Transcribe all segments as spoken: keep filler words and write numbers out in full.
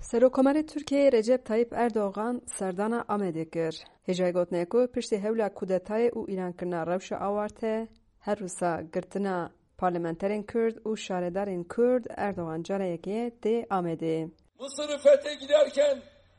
سروکمر ترکیه رجب طایب اردوغان سردان آمده کر. هجای گوتنه کو پشت هولا کودتای او ایران کرنا روش آورته هر روزا گرتنا پارلمانترین کرد و شاردارین کرد اردوغان جاره یکیه ده آمده. Mısır'ı fethe giderken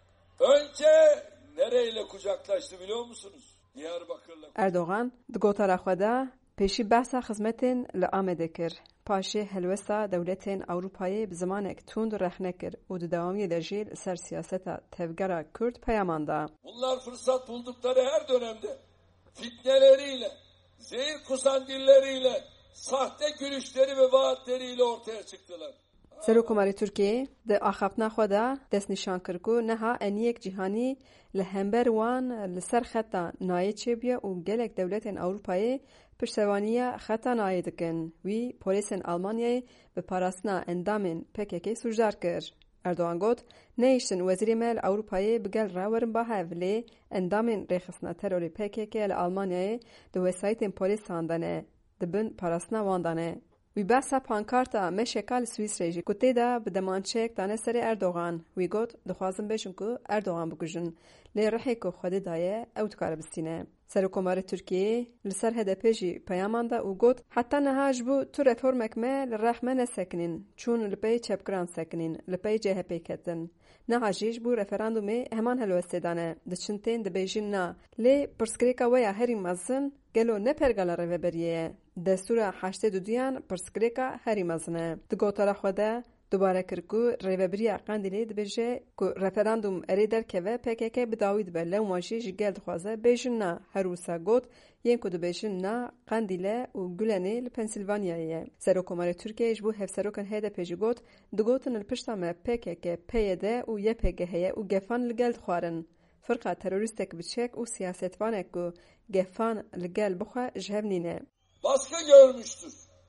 önce nereyle kucaklaştı biliyor musunuz? Diyarbakır'la. اردوغان دگوتارا خدا پیشی بحثا خزمتین لآمده کر. پاشی هلوسا دولتین اروپایی بزمانک توند رخنه کر و دوامی دجیل سر سیاستا تفگرا کرد پیاماندا. Bunlar fırsat buldukları her dönemde fitneleriyle, zehir kusan dilleriyle, sahte gülüşleri ve vaatleriyle ortaya çıktılar. سروکماری ترکیه ده آخفتنا خدا دست نشان کرکو نها انیک جهانی لهمبر وان لسر خطا نایه چه بیا و گلک دولتین اروپایی پشتوانیه خطا نایه دکن وی پولیسین آلمانیای به پاراسنا اندامین پککی سوژدار کر. اردوغان گوت نیشتن وزیری مل اروپایی بگل راورن با هفلی اندامین ریخسنا تروری پککی لآلمانیای دو وسایتین پولیس هاندانه دبن پاراسنا واندانه. وی بحثا پانکارتا مشکل سوئیس ریجی کتی دا بدمانچک دانه سر اردوغان وی گوت دخوازم بشن که اردوغان بگوشن لی رحی که خود دایه او دکار بستینه. سروکمار ترکیه لسر هدپی جی پیامان دا او گوت حتی نهاج بو تو رفورمک ما لرحمه نسکنین چون لپی چپکران سکنین لپی جه پی کتن. نهاجیش بو رفراندومی همان هلوسته دانه دچنتین دبیجین نا لی پرسکریکا ویا هری مزن گلو نپرگال رو بریه. دستور هشت دو دیان پرسکریکا هری مزنه. دگوتارا خوده دوباره کرکو ریوبریا قندیلی دبیجه که رفراندوم اری در که و پکک بداوید به لو ماشی جگل دخوازه بیجن نه هروسا گوت ین کدو بیجن نه قندیله و گلنی لپنسیلوانیایه. سروکمار ترکیه جبو هفسروکن هیده پیجی گوت دگوتن الپشتام پکک پیده و یه پگهه و گفان لگل دخوارن. فرقه تروریستک بچک و siyasetvanek ku gefan ligel buxa jhevnine. Baskı görmüştür.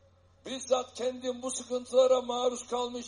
Bizzat kendim bu sıkıntılara maruz kalmış.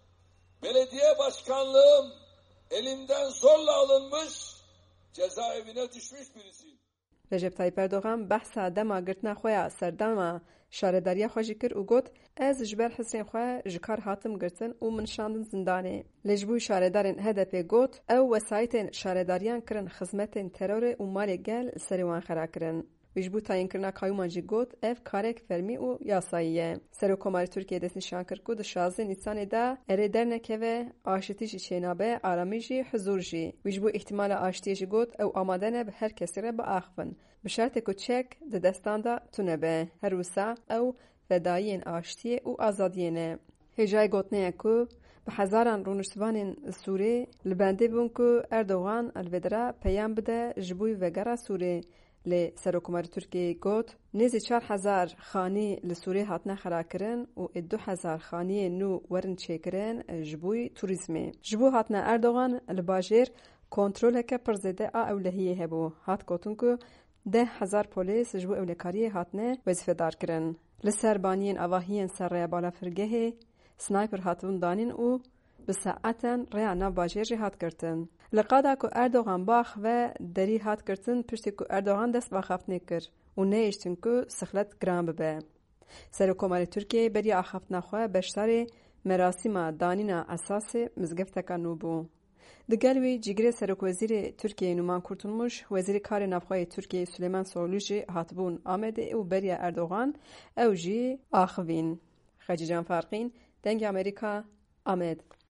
Belediye başkanlığım elimden zorla alınmış, cezaevine düşmüş birisiyim. Recep Tayyip Erdoğan bahsa dema girtna xoya serdama şaredariya xwe jî kir û got ez ji ber hesrên xwe ji kar hatim girtin û min şandin zindanê. Lê ji bo şaredarên H D P got ew wesayetên şaredariyan kirin xizmetên terorê û malê gel li serê wan xera kirin. Wî ji bo tayinkirina kayûman jî got ev karek fermî û yasayî ye. Serokkomarê Tirkiye dest nîşan kir ku di şazdê Nîsanê de erê dernekeve aşitî jî çênabe aramî jî huzûr jî. Wî ji bo îhtîmala aşitiyê jî got ew amade ne bi her kesî re biaxivin. Bi şertê ku çek di destan da tune her wisa ew fedayiyên aşitiyê û azadiyê ne. Hêjayê gotneye ku bi hezaran rûniştvanên Sûrê li bendê bûn ku Erdoğan elvedera peyam bide ji bo vegera Sûrê. لی سروکمار ترکیه گوت نزدیک چهار هزار خانی لسوری هاتنه خراب کردن و دو هزار خانی نو ورن چکرن جبوی توریسمی. جبو هاتنه اردوغان لباجر کنترل که پرزده آ اولهیه هبو. هات گوتن که ده هزار پلیس جبو اولکاریه هاتنه وظیفه دار کردن. لسر بانیین آواهیین سر ریا بالا فرگه سنایپر هاتون دانین و به ساعتن ریا نباجر هات کردن. لقادا کو اردوغان باخ و دری هات کردن پشتی کو اردوغان دست باخفت نکر و نیشتن کو سخلت گرام ببه. سروکمار ترکیه بری آخفت نخواه بشتاری مراسم دانینا اساس مزگفتکا نوبو. دگلوی جگری سروک وزیر ترکیه نومان کرتونموش وزیر کار نفخواه ترکیه سلیمان سوغلو جی هاتبون آمده او بری اردوغان او جی آخوین. خجی جان فارقین دنگ امریکا آمد.